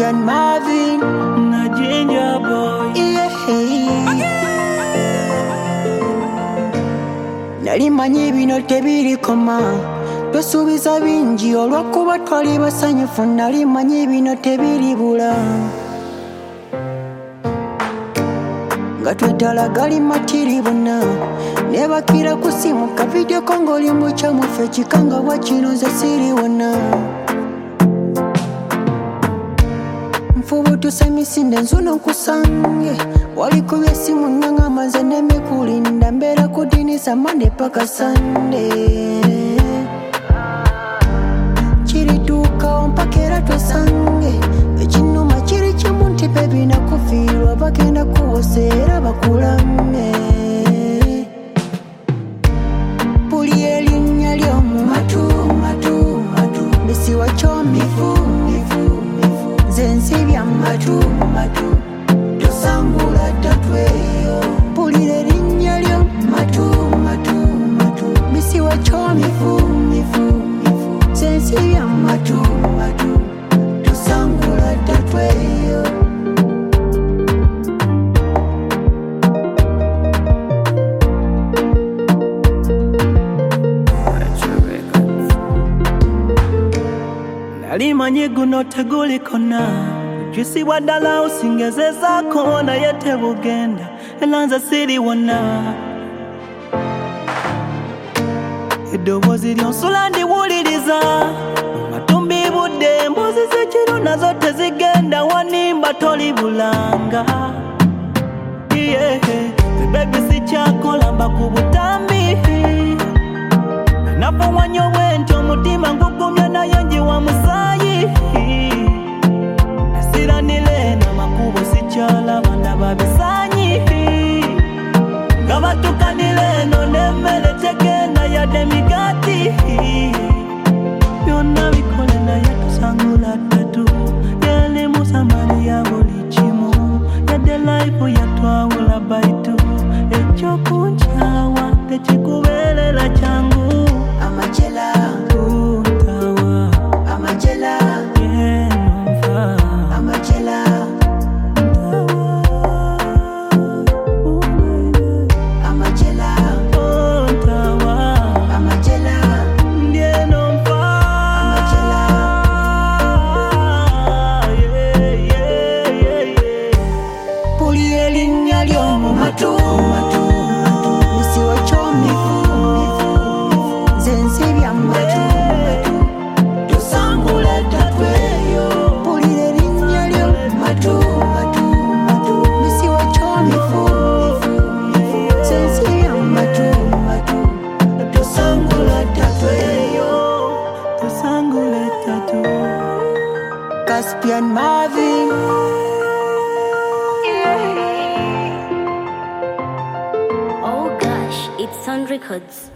Caspian Marvin na Ginger Boy. Nali manyi bino tebirikoma, tosuubiza bingi olw'okuba twali basanyufu. Nali manyi bino tebiribula, nga twetalagali matiri bonna. Nebakira ku simu ka video ko ng'oli mu kyamufu ekikanga bwa kino nze siri wonna. Nfubutusa emisinde nzuno nkusange, walikubye esimu nangamba nze nemikulinda. Mbeera ku dinisa Monday paka Sunday, kirituukawo mpaka era twesange. Ekinuma kiri kimu nti bebi nakufiirwa, bagenda kuwosa era bakulame. Puli erinnya ly'omu matu bisiwa kyomifu, nze nsibya matu tosangula tatweyo. Puli erinnya ly'omu matu bisiwa kyomifu, nze nsibya matu tosangula tatweyo. Nali manyi guno tegulikona, kisibwa ddala osingezezaako naye tebugenda, era nze siri wonna. Eddoboozi lyonsula ndiwuliriza, matumbi budde, emboozi z'ekiro nazo tezigenda wanimba tolibulanga. Bebi sikyakola mba ku butambi, nafuwanya obwenti omutima ngugumya naye njiwa musaayi. Nasiranile n'amakubo sikyalaba ndaba bisaanyi, nga batukanile eno n'emmere tegenda yadde migaati. Byonna bikole naye tusangula ttatu, yalimu samali ya buli kimu, yadde life yatwawula baitu. Ekyokunkyawa tekikubeerera kyangu. Amajela, Ntawa, amajela, yenova, amajela, ntawa, oh baby. amajela, Oh ntawa, amajela, yenova, amajela. Puli erinnya ly'omu matu bisiwa kyomifu, nze nsibya matu tosangula tatweyo. Puli erinnya ly'omu matu bisiwa kyomifu, nze nsibya matu tosangula tatweyo. Tusangule tatu. Caspian Marvin. Oh gosh, it's Sun Records.